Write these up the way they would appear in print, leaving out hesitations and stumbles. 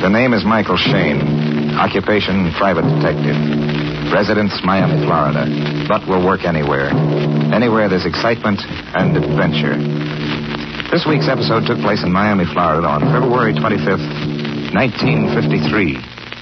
The name is Michael Shane. Occupation, private detective. Residence, Miami, Florida. But will work anywhere. Anywhere there's excitement and adventure. This week's episode took place in Miami, Florida on February 25th, 1953.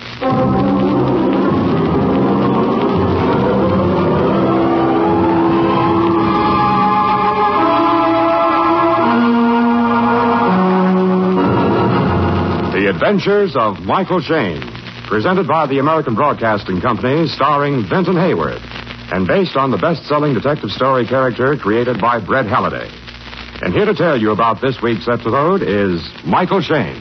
The Adventures of Michael Shane, presented by the American Broadcasting Company, starring Vinton Hayward, and based on the best-selling detective story character created by Bret Halliday. And here to tell you about this week's episode is Michael Shane.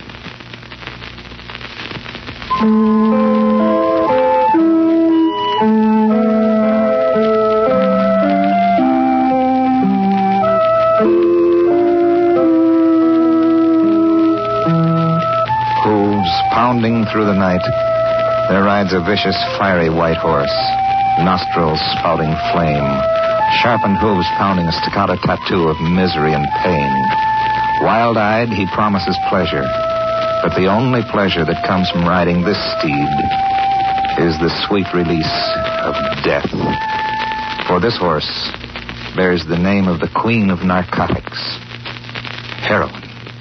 Pounding through the night, there rides a vicious, fiery white horse, nostrils spouting flame, sharpened hooves pounding a staccato tattoo of misery and pain. Wild-eyed, he promises pleasure, but the only pleasure that comes from riding this steed is the sweet release of death. For this horse bears the name of the queen of narcotics, heroin.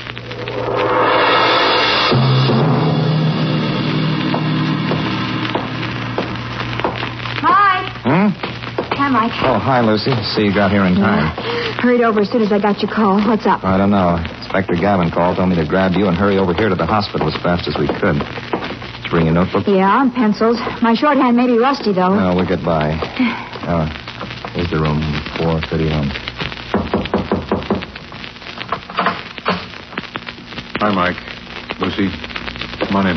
Mike. Oh, hi, Lucy. See you got here in time. Hurried over as soon as I got your call. What's up? I don't know. Inspector Gavin called, told me to grab you and hurry over here to the hospital as fast as we could. Did you bring your notebook? Yeah, and pencils. My shorthand may be rusty, though. No, we'll get by. Here's the room, 431. Hi, Mike. Lucy, come on in.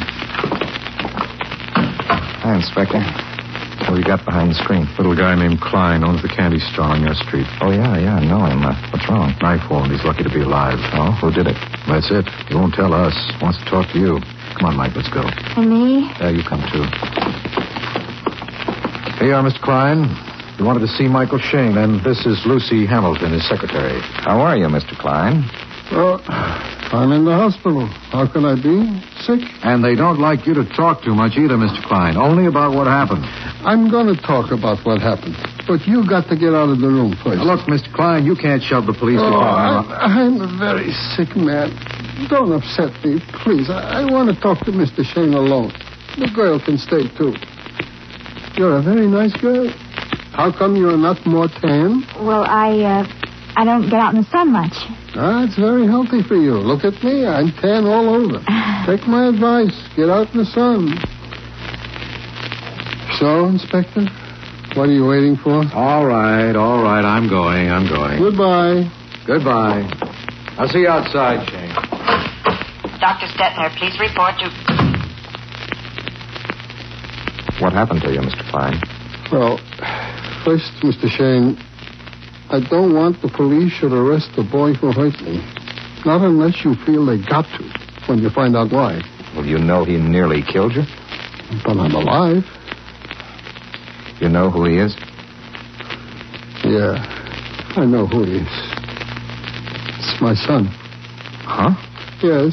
Hi, Inspector. What do you got behind the screen? Little guy named Klein owns the candy store on your street. Oh, yeah, I know him. What's wrong? Knife wound. He's lucky to be alive. Oh, who did it? That's it. He won't tell us. Wants to talk to you. Come on, Mike, let's go. And me? Yeah, you come too. Here you are, Mr. Klein. You wanted to see Michael Shane, and this is Lucy Hamilton, his secretary. How are you, Mr. Klein? Oh, I'm in the hospital. How can I be? Sick? And they don't like you to talk too much either, Mr. Klein. Only about what happened. I'm going to talk about what happened. But you got to get out of the room first. Now, look, Mr. Klein, you can't shove the police department. I'm a very sick man. Don't upset me, please. I want to talk to Mr. Shane alone. The girl can stay, too. You're a very nice girl. How come you're not more tan? Well, I don't get out in the sun much. It's very healthy for you. Look at me. I'm tan all over. Take my advice. Get out in the sun. So, Inspector, what are you waiting for? All right. I'm going. Goodbye. I'll see you outside, Shane. Dr. Stetner, please report to... What happened to you, Mr. Klein? Well, first, Mr. Shane, I don't want the police should arrest the boy who hurt me. Not unless you feel they got to, when you find out why. Well, you know he nearly killed you? But I'm alive. You know who he is? Yeah, I know who he is. It's my son. Huh? Yes,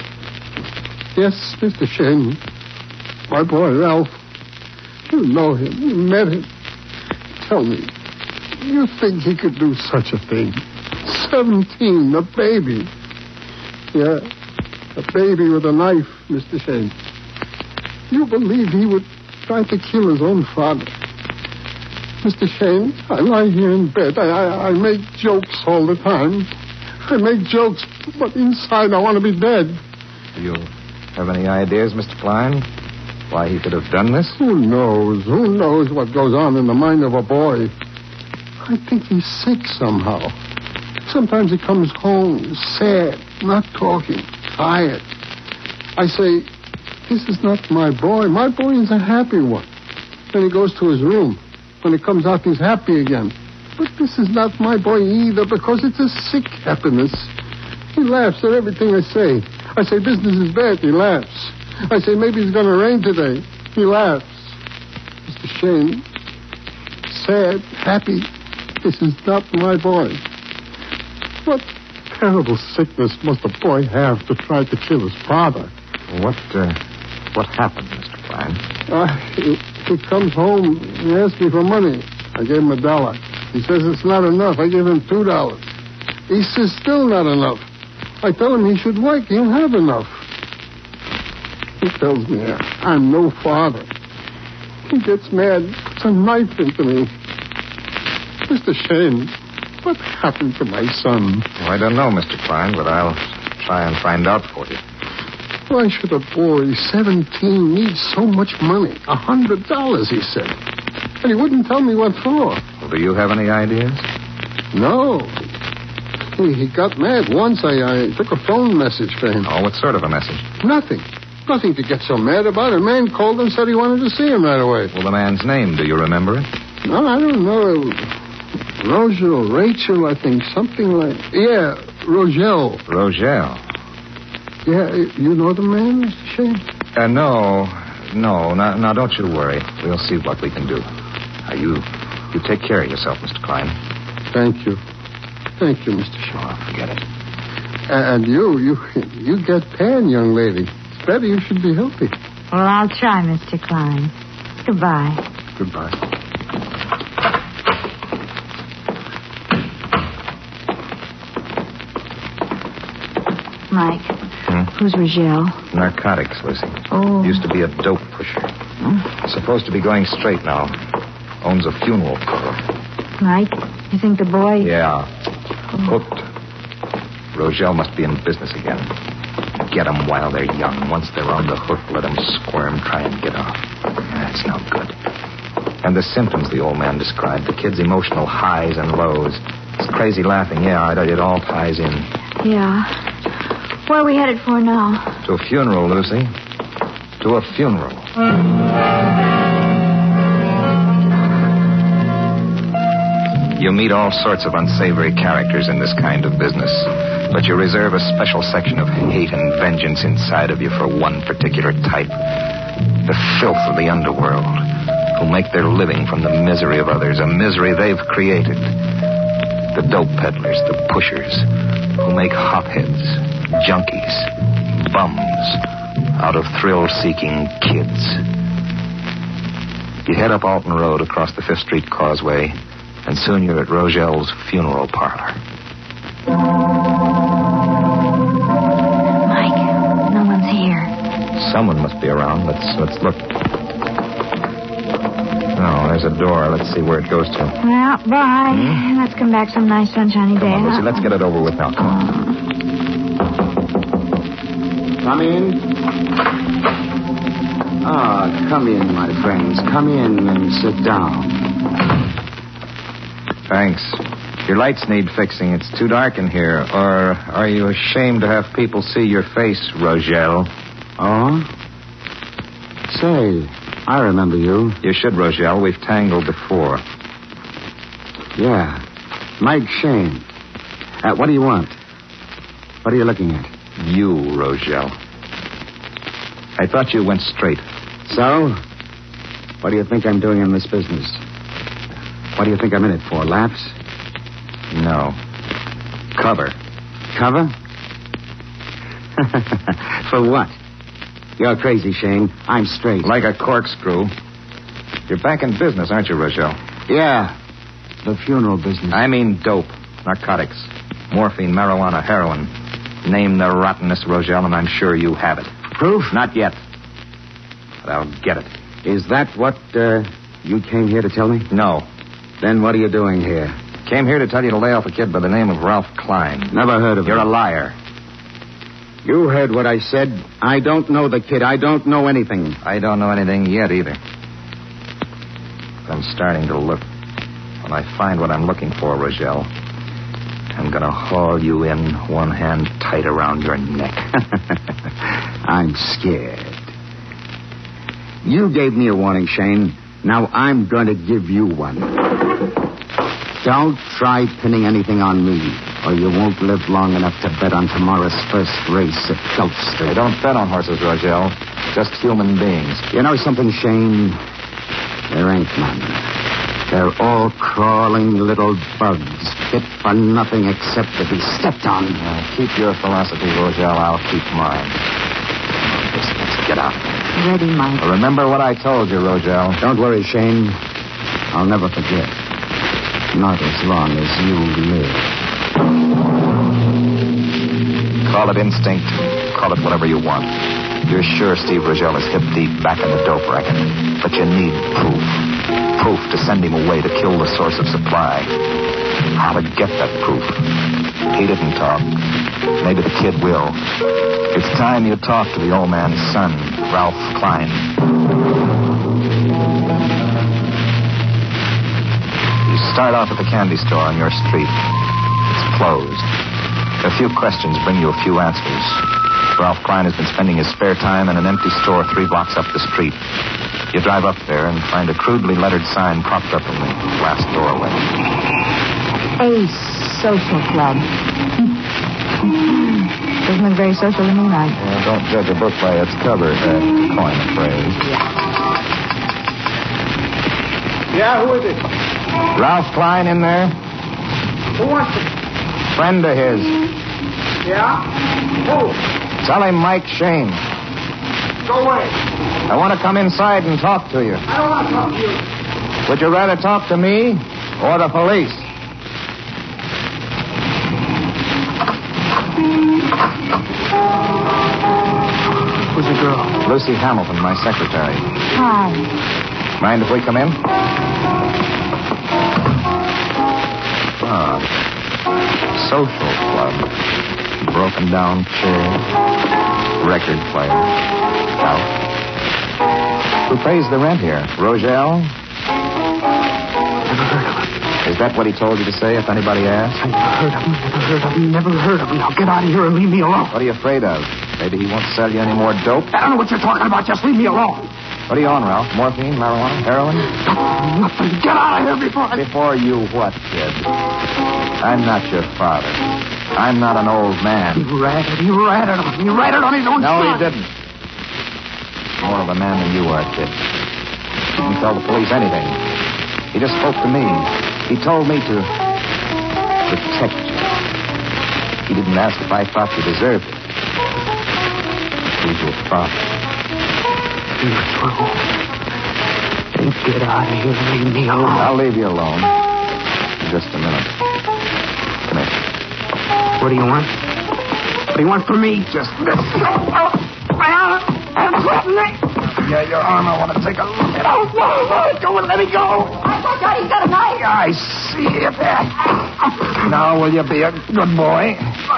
Mr. Shane. My boy, Ralph. You know him. You met him. Tell me, you think he could do such a thing? 17, a baby. Yeah, a baby with a knife, Mr. Shane. You believe he would try to kill his own father? Mr. Shane, I lie here in bed. I make jokes all the time. I make jokes, but inside I want to be dead. Do you have any ideas, Mr. Klein, why he could have done this? Who knows? Who knows what goes on in the mind of a boy? I think he's sick somehow. Sometimes he comes home sad, not talking, tired. I say, this is not my boy. My boy is a happy one. Then he goes to his room. When he comes out, he's happy again. But this is not my boy either, because it's a sick happiness. He laughs at everything I say. I say business is bad. He laughs. I say maybe it's going to rain today. He laughs. Mr. Shane, sad, happy. This is not my boy. What terrible sickness must a boy have to try to kill his father? What What happened, Mr. Klein? He comes home. He asks me for money. I gave him $1. He says it's not enough. I give him $2. He says still not enough. I tell him he should work. He'll have enough. He tells me I'm no father. He gets mad, puts a knife into me. Mr. Shane, what happened to my son? Well, I don't know, Mr. Klein, but I'll try and find out for you. Why should a boy 17 need so much money? $100, he said. And he wouldn't tell me what for. Well, do you have any ideas? No. He got mad once. I took a phone message for him. Oh, what sort of a message? Nothing. Nothing to get so mad about. A man called and said he wanted to see him right away. Well, the man's name, do you remember it? No, I don't know. Rachel, I think. Something like... Yeah, Rogel. Rogel. Yeah, you know the man, Mr. Shane? No. Now, don't you worry. We'll see what we can do. You take care of yourself, Mr. Klein. Thank you. Thank you, Mr. Shane. Oh, forget it. And you get pan, young lady. It's better you should be healthy. Well, I'll try, Mr. Klein. Goodbye. Goodbye. Mike, who's Rogel? Narcotics, Lucy. Oh. Used to be a dope pusher. Supposed to be going straight now. Owns a funeral parlor. Mike, you think the boy... Yeah. Hooked. Rogel must be in business again. Get them while they're young. Once they're on the hook, let them squirm, try and get off. That's no good. And the symptoms the old man described, the kid's emotional highs and lows. It's crazy laughing, yeah, it all ties in. Yeah. Where are we headed for now? To a funeral, Lucy. To a funeral. You meet all sorts of unsavory characters in this kind of business, but you reserve a special section of hate and vengeance inside of you for one particular type. The filth of the underworld, who make their living from the misery of others, a misery they've created. The dope peddlers, the pushers, who make hotheads, junkies, bums, out of thrill-seeking kids. You head up Alton Road across the 5th Street Causeway, and soon you're at Rogel's funeral parlor. Mike, no one's here. Someone must be around. Let's look. Oh, there's a door. Let's see where it goes to. Well, bye. Let's come back some nice sunshiny day. Come on, Lucy, let's get it over with now. Come on. Come in. Come in, my friends. Come in and sit down. Thanks. Your lights need fixing. It's too dark in here. Or are you ashamed to have people see your face, Rogel? Oh? Say, I remember you. You should, Rogel. We've tangled before. Yeah. Mike Shane. What do you want? What are you looking at? You, Rogel. I thought you went straight. So? What do you think I'm doing in this business? What do you think I'm in it for? Laughs? No. Cover. Cover? For what? You're crazy, Shane. I'm straight. Like a corkscrew. You're back in business, aren't you, Rogel? Yeah. The funeral business. I mean dope. Narcotics. Morphine, marijuana, heroin. Name the rottenest, Rogel, and I'm sure you have it. Proof? Not yet. But I'll get it. Is that what you came here to tell me? No. Then what are you doing here? Came here to tell you to lay off a kid by the name of Ralph Klein. Never heard of him. You're a liar. You heard what I said. I don't know the kid. I don't know anything. I don't know anything yet either. But I'm starting to look. When I find what I'm looking for, Rogel, I'm going to haul you in, one hand tight around your neck. I'm scared. You gave me a warning, Shane. Now I'm going to give you one. Don't try pinning anything on me, or you won't live long enough to bet on tomorrow's first race at Gulf Street. I don't bet on horses, Rogel. Just human beings. You know something, Shane? There ain't none. They're all crawling little bugs, fit for nothing except to be stepped on. Keep your philosophy, Rogel. I'll keep mine. Let's get out. Ready, Mike. Remember what I told you, Rogel. Don't worry, Shane. I'll never forget. Not as long as you live. Call it instinct. Call it whatever you want. You're sure Steve Rogel is hip deep back in the dope racket. But you need proof. Proof to send him away to kill the source of supply. How to get that proof. He didn't talk. Maybe the kid will. It's time you talk to the old man's son, Ralph Klein. You start off at the candy store on your street. It's closed. A few questions bring you a few answers. Ralph Klein has been spending his spare time in an empty store 3 blocks up the street. You drive up there and find a crudely lettered sign propped up in the glass doorway. A social club. Doesn't look very social to me, Mike. Don't judge a book by its cover, coin the phrase. Yeah, who is it? Ralph Klein in there? Who wants it? Friend of his. Yeah? Who? Tell him Mike Shane. Go away. I want to come inside and talk to you. I don't want to talk to you. Would you rather talk to me or the police? Who's the girl? Lucy Hamilton, my secretary. Hi. Mind if we come in? Social club. Broken down chair. Record player. Out. Who pays the rent here? Rogel? Never heard of him. Is that what he told you to say if anybody asked? Never heard of him. Now get out of here and leave me alone. What are you afraid of? Maybe he won't sell you any more dope? I don't know what you're talking about. Just leave me alone. What are you on, Ralph? Morphine, marijuana, heroin? Nothing. Get out of here before I... Before you what, kid? I'm not your father. I'm not an old man. He ratted on him. He ratted on his own No, son. he didn't. More of a man than you are, kid. He didn't tell the police anything. He just spoke to me. He told me to protect you. He didn't ask if I thought you deserved it. Who's your father? You're through. Then get out of here and leave me alone. I'll leave you alone. In just a minute. Come here. What do you want? What do you want from me? Just this. Yeah, your arm. I want to take a look at it. No, go and let me go. I thought he's got a knife. I see it. Now, will you be a good boy?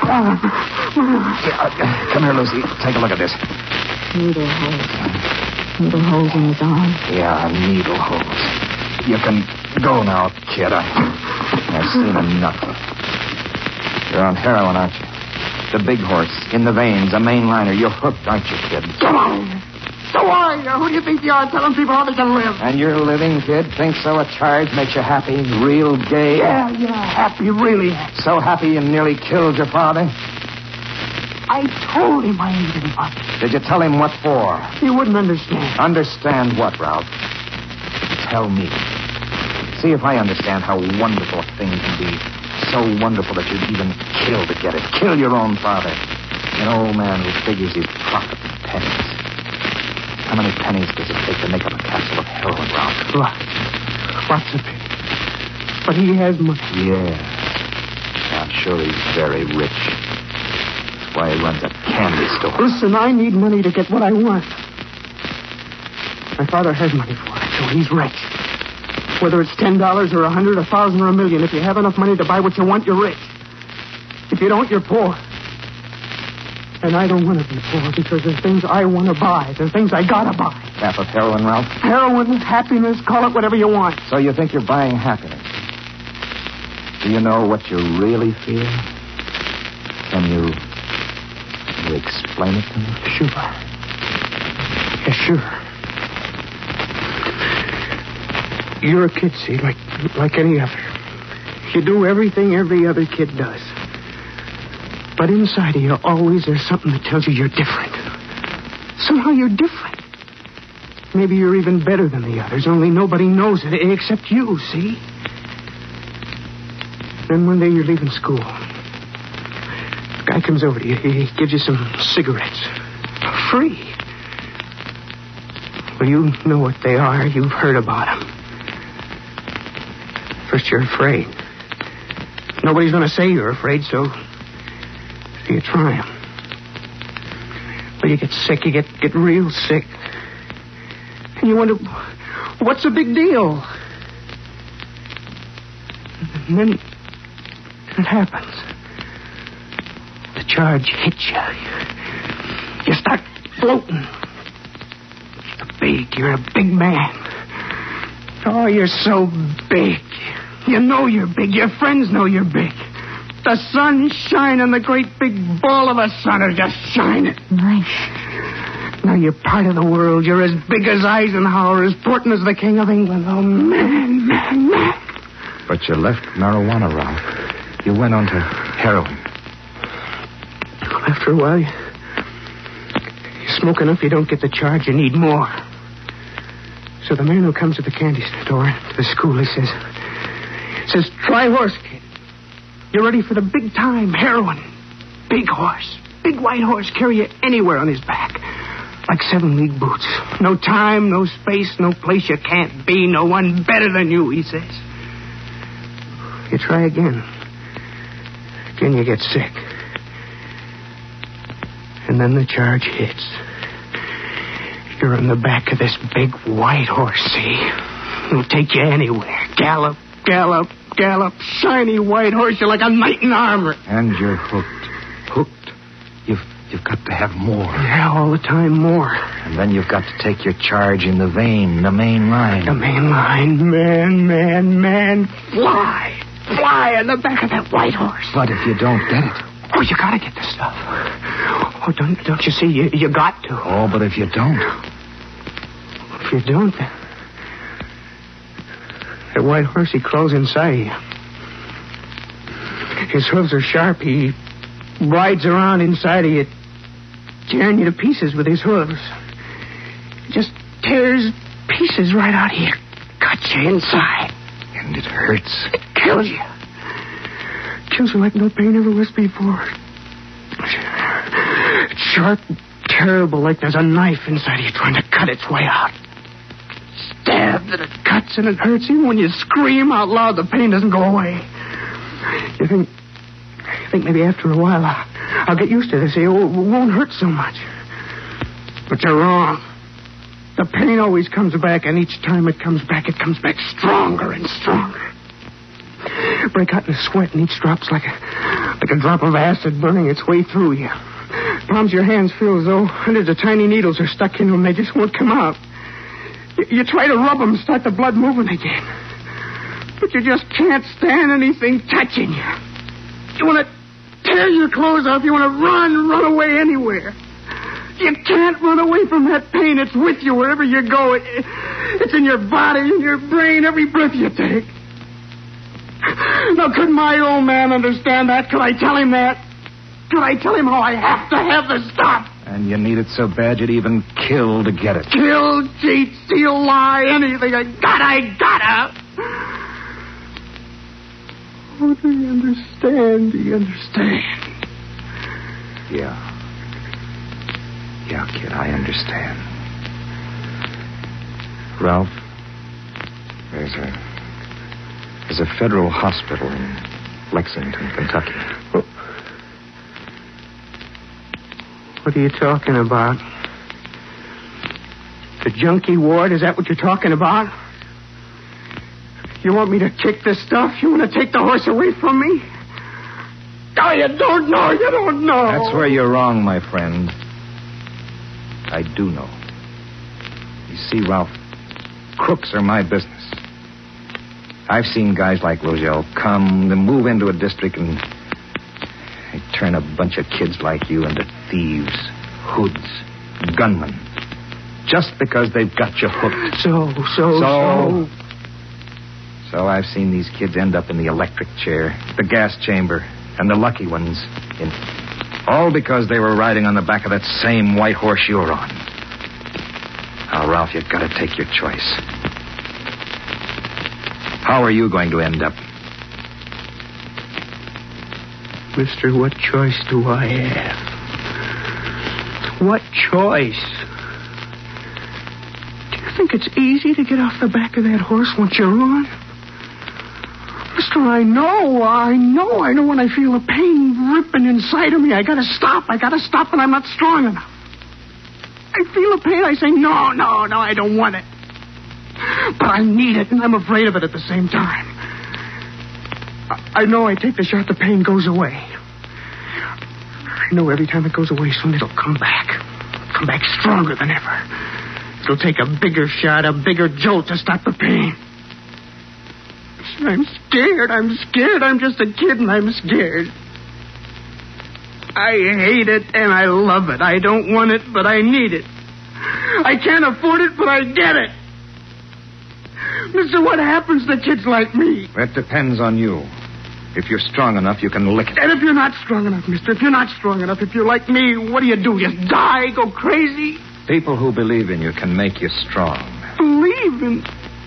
Come here, Lucy. Take a look at this. Needle holes. Needle holes in his arm. Yeah, needle holes. You can go now, kid. I've seen enough. You're on heroin, aren't you? The big horse, in the veins, a mainliner. You're hooked, aren't you, kid? Come on. So why? Who do you think you are telling people how they can live? And you're living, kid? Think so? A charge makes you happy, real gay? Yeah, happy, really. So happy you nearly killed your father? I told him I needed money. Did you tell him what for? He wouldn't understand. Understand what, Ralph? Tell me. See if I understand how wonderful a thing can be. So wonderful that you'd even kill to get it. Kill your own father. An old man who figures his profit in pennies. How many pennies does it take to make up a capsule of heroin, Ralph? Lots of it. But he has money. Yeah. I'm sure he's very rich. That's why he runs a candy store. Listen, I need money to get what I want. My father has money for it, so he's rich. Whether it's $10 or $100, $1,000 or $1 million, if you have enough money to buy what you want, you're rich. If you don't, you're poor. And I don't want to be poor because there's things I want to buy. There's things I gotta buy. Half of heroin, Ralph? Heroin, happiness, call it whatever you want. So you think you're buying happiness? Do you know what you really feel? Can you explain it to me? Sure. Yeah, sure. You're a kid, see, like any other. You do everything every other kid does. But inside of you, always there's something that tells you you're different. Somehow you're different. Maybe you're even better than the others, only nobody knows it except you, see? Then one day you're leaving school. A guy comes over to you. He gives you some cigarettes. Free. Well, you know what they are. You've heard about them. First, you're afraid. Nobody's going to say you're afraid, so you try them. Well, you get sick. You get real sick. And you wonder, what's the big deal? And then it happens. The charge hits you. You start floating. You're a big man. Oh, you're so big. You know you're big. Your friends know you're big. The sun's shining. The great big ball of a sun is just shining. Nice. Now you're part of the world. You're as big as Eisenhower, as important as the King of England. Oh, man. But you left marijuana, Ralph. You went on to heroin. After a while, you smoke enough, you don't get the charge. You need more. So the man who comes to the candy store, to the school, he says, try horse, kid. You're ready for the big time, heroin. Big horse. Big white horse, carry you anywhere on his back. Like 7-league boots. No time, no space, no place you can't be. No one better than you, he says. You try again. Again you get sick. And then the charge hits. You're on the back of this big white horse, see? It'll take you anywhere. Gallop, gallop, gallop. Shiny white horse. You're like a knight in armor. And you're hooked. Hooked. You've got to have more. Yeah, all the time more. And then you've got to take your charge in the vein, the main line. The main line. Man. Fly. Fly on the back of that white horse. But if you don't get it... Oh, you gotta get the stuff. Oh, don't you see? You got to. Oh, but if you don't... If you don't, that white horse, he crawls inside of you. His hooves are sharp. He rides around inside of you, tearing you to pieces with his hooves. He just tears pieces right out of you. Cuts you inside. And it hurts. It kills you. Kills you like no pain ever was before. It's sharp, terrible, like there's a knife inside of you trying to cut its way out. Stabs and it cuts and it hurts. Even when you scream out loud, the pain doesn't go away. You think maybe after a while I'll get used to this. It won't hurt so much. But you're wrong. The pain always comes back, and each time it comes back stronger and stronger. Break out in a sweat, and each drop's like a drop of acid burning its way through you. Palms of your hands feel as though hundreds of tiny needles are stuck in them. They just won't come out. You try to rub them, start the blood moving again. But you just can't stand anything touching you. You want to tear your clothes off. You want to run away anywhere. You can't run away from that pain. It's with you wherever you go. It's in your body, in your brain, every breath you take. Now, could my old man understand that? Could I tell him that? Could I tell him how I have to have the stuff? And you need it so bad you'd even kill to get it. Kill, cheat, steal, lie, anything. I gotta. Oh, do you understand? Do you understand? Yeah. Yeah, kid, I understand. Ralph, there's a federal hospital in Lexington, Kentucky. What are you talking about? The junkie ward? Is that what you're talking about? You want me to kick this stuff? You want to take the horse away from me? Oh, you don't know. You don't know. That's where you're wrong, my friend. I do know. You see, Ralph, crooks are my business. I've seen guys like Rogel come and move into a district and they turn a bunch of kids like you into thieves, hoods, gunmen. Just because they've got you hooked. So I've seen these kids end up in the electric chair, the gas chamber, and the lucky ones. All because they were riding on the back of that same white horse you're on. Now, Ralph, you've got to take your choice. How are you going to end up? Mister, what choice do I have? What choice? You think it's easy to get off the back of that horse once you're on? Mister, I know when I feel a pain ripping inside of me. I gotta stop, and I'm not strong enough. I feel a pain, I say, no, I don't want it. But I need it, and I'm afraid of it at the same time. I know I take the shot, the pain goes away. I know every time it goes away, soon it'll come back. Come back stronger than ever. It'll take a bigger shot, a bigger jolt to stop the pain. I'm scared. I'm just a kid, and I'm scared. I hate it, and I love it. I don't want it, but I need it. I can't afford it, but I get it. Mister, what happens to kids like me? That depends on you. If you're strong enough, you can lick it. And if you're not strong enough, mister, if you're like me, what do? You die, go crazy? People who believe in you can make you strong. Believe in...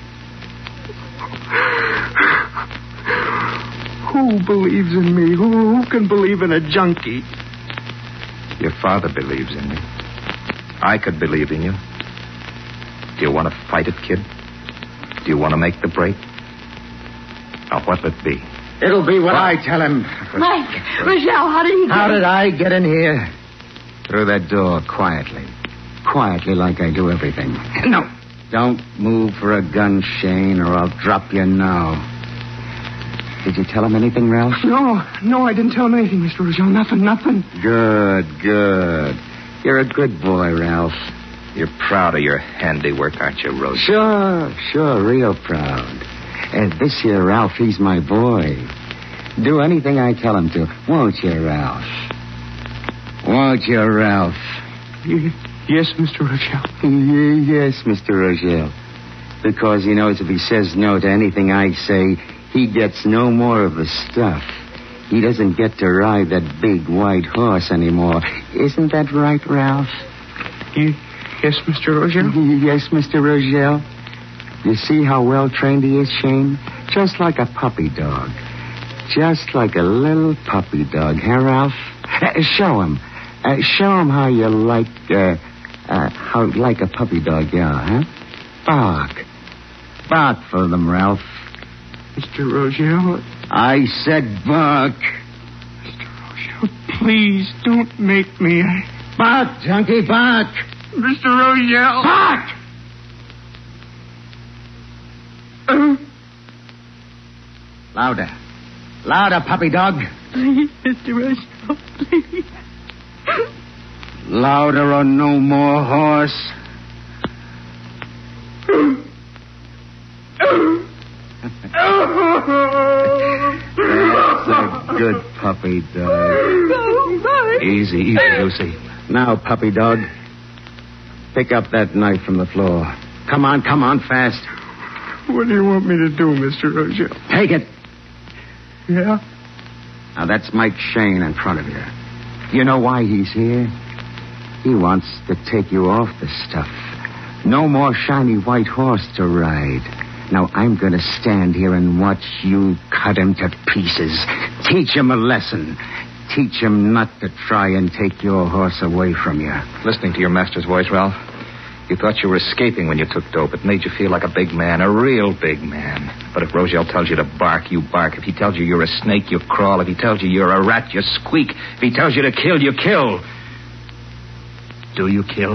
Who believes in me? Who can believe in a junkie? Your father believes in me. I could believe in you. Do you want to fight it, kid? Do you want to make the break? Now, what'll it be? It'll be what I tell him. Mike, Rochelle, how did you How did I get in here? Through that door, quietly. Quietly like I do everything. No. Don't move for a gun, Shane, or I'll drop you now. Did you tell him anything, Ralph? No, I didn't tell him anything, Mr. Rochelle. Nothing. Good. You're a good boy, Ralph. You're proud of your handiwork, aren't you, Rosie? Sure, real proud. And this here, Ralph, he's my boy. Do anything I tell him to. Won't you, Ralph? Won't you, Ralph? Yes, Mr. Rochelle. Yes, Mr. Rochelle. Because he knows if he says no to anything I say, he gets no more of the stuff. He doesn't get to ride that big white horse anymore. Isn't that right, Ralph? Yes, Mr. Rochelle. Yes, Mr. Rochelle. You see how well trained he is, Shane? Just like a puppy dog. Just like a little puppy dog, huh, Ralph? Show him. Show him how you like, like a puppy dog, yeah, huh? Bark for them, Ralph. Mr. Rochelle. I said bark. Mr. Rochelle, please don't make me. Bark, junkie, bark. Mr. Rochelle. Bark! Louder, puppy dog. Please, Mr. Rochelle, please. Louder or no more horse. That's a good puppy dog. Easy, Lucy. Now, puppy dog, pick up that knife from the floor. Come on, fast. What do you want me to do, Mr. Rochelle? Take it. Yeah? Now, that's Mike Shane in front of you. You know why he's here? He wants to take you off the stuff. No more shiny white horse to ride. Now, I'm going to stand here and watch you cut him to pieces. Teach him a lesson. Teach him not to try and take your horse away from you. Listening to your master's voice, Ralph, you thought you were escaping when you took dope. It made you feel like a big man, a real big man. But if Rochelle tells you to bark, you bark. If he tells you you're a snake, you crawl. If he tells you you're a rat, you squeak. If he tells you to kill, you kill. Do you kill?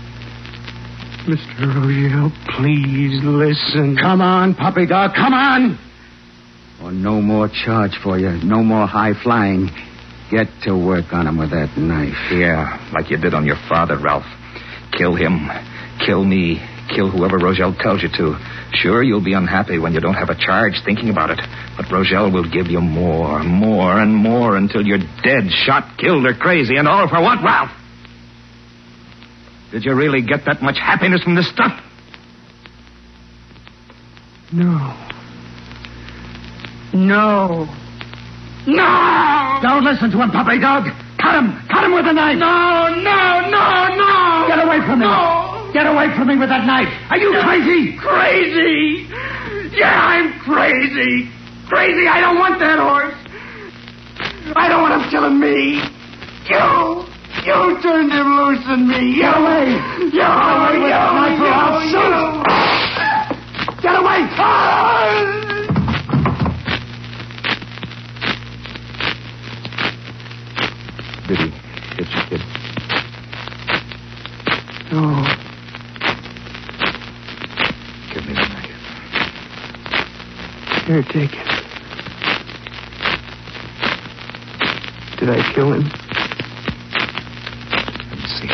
Mr. Rochelle, please listen. Come on, puppy dog, come on! Or no more charge for you. No more high flying. Get to work on him with that knife. Yeah, like you did on your father, Ralph. Kill him. Kill me. Kill whoever Rochelle tells you to. Sure, you'll be unhappy when you don't have a charge thinking about it. But Rochelle will give you more and more until you're dead, shot, killed, or crazy. And all for what, Ralph? Did you really get that much happiness from this stuff? No. Don't listen to him, puppy dog. Cut him with a knife. No. Get away from me. No. Get away from me with that knife. Are you crazy? Crazy? Yeah, I'm crazy. Crazy, I don't want that horse. I don't want him killing me. You. You turned him loose on me. Get away. Get away. Did he hit you, kid? No. Give me the knife. Here, take it. Did I kill him? Let me see.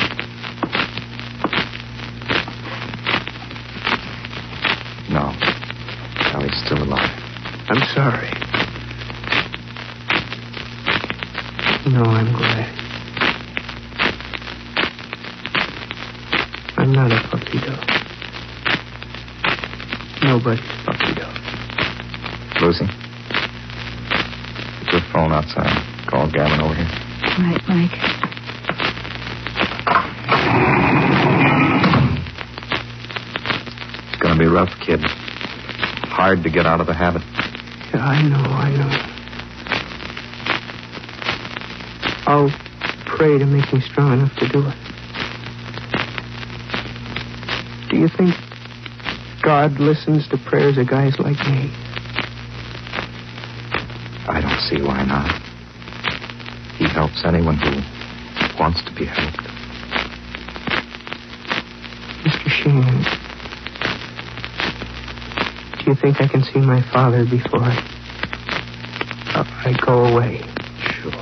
No. No, he's still alive. I'm sorry. No, I'm glad. I'm not a puppy dog. Nobody's a puppy dog. Lucy? Put your phone outside. Call Gavin over here. Right, Mike. It's going to be rough, kid. Hard to get out of the habit. Yeah, I know. I'll pray to make me strong enough to do it. Do you think God listens to prayers of guys like me? I don't see why not. He helps anyone who wants to be helped. Mr. Sheen, do you think I can see my father before I go away? Sure.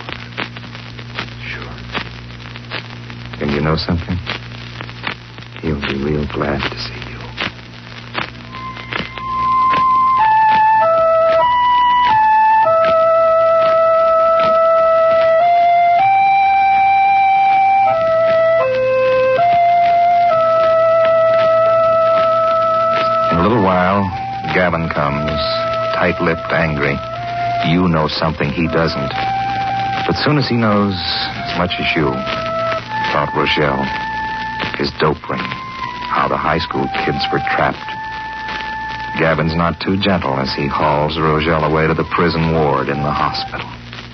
And you know something? He'll be real glad to see you. Gavin comes, tight-lipped, angry. You know something he doesn't. But soon as he knows as much as you about Rogel, his dope ring, how the high school kids were trapped, Gavin's not too gentle as he hauls Rogel away to the prison ward in the hospital.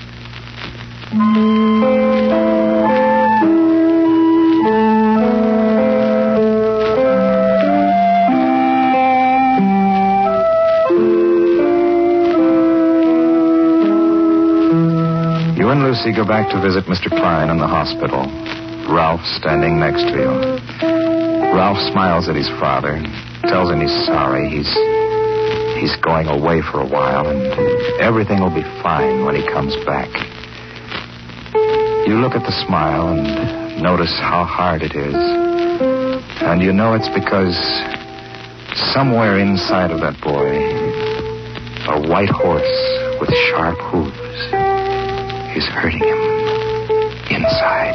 You and Lucy go back to visit Mr. Klein in the hospital. Ralph standing next to you. Ralph smiles at his father, tells him he's sorry. He's going away for a while, and everything will be fine when he comes back. You look at the smile and notice how hard it is. And you know it's because somewhere inside of that boy, a white horse with sharp hooves is hurting him inside.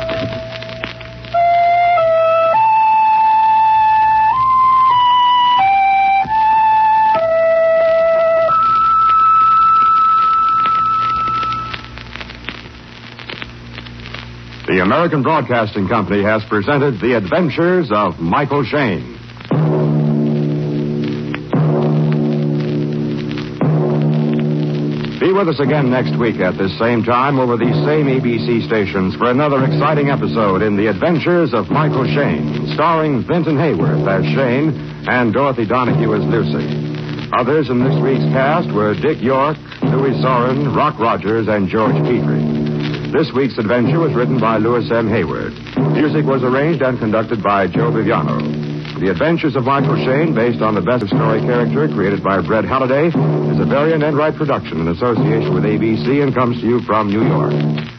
The American Broadcasting Company has presented The Adventures of Michael Shayne. Be with us again next week at this same time over these same ABC stations for another exciting episode in The Adventures of Michael Shayne, starring Vinton Hayworth as Shayne and Dorothy Donahue as Lucy. Others in this week's cast were Dick York, Louis Soren, Rock Rogers, and George Petrie. This week's adventure was written by Louis M. Hayward. Music was arranged and conducted by Joe Viviano. The Adventures of Michael Shayne, based on the best story character created by Brett Halliday, is a Varian Enright production in association with ABC and comes to you from New York.